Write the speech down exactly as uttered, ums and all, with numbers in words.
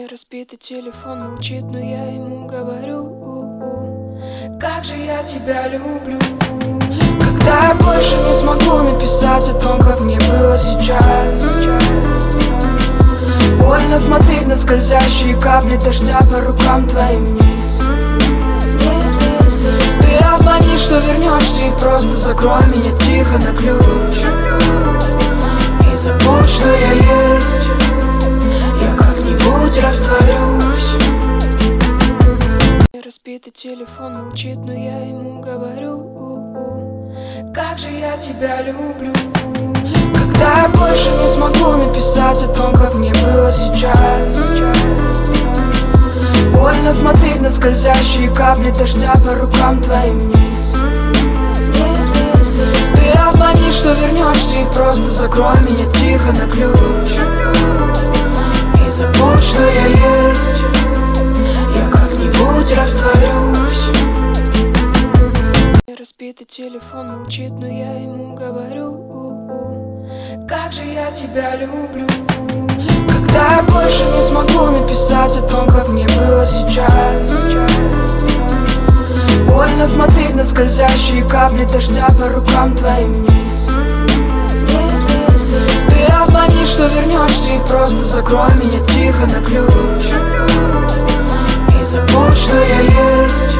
Разбитый телефон молчит, но я ему говорю: как же я тебя люблю. Когда я больше не смогу написать о том, как мне было сейчас. Больно смотреть на скользящие капли дождя по рукам твоим вниз. Ты обмани, что вернешься, и просто закрой меня тихо на ключ. И забудь, что я есть. Я как-нибудь растворюсь. Разбитый телефон молчит, но я ему говорю: как же я тебя люблю. Когда я больше не смогу написать о том, как мне было сейчас. Больно смотреть на скользящие капли дождя по рукам твоим вниз. Ты обмани, что вернешься, и просто закрой меня тихо на ключ. И забудь, что я есть. Я как-нибудь растворюсь. Разбитый телефон молчит, но я ему говорю: как же я тебя люблю. Когда я больше не смогу написать о том, как мне было сейчас. Больно смотреть на скользящие капли дождя по рукам твоим вниз. Ты обмани, что вернешься, и просто закрой меня тихо на ключ. И забудь, что я есть.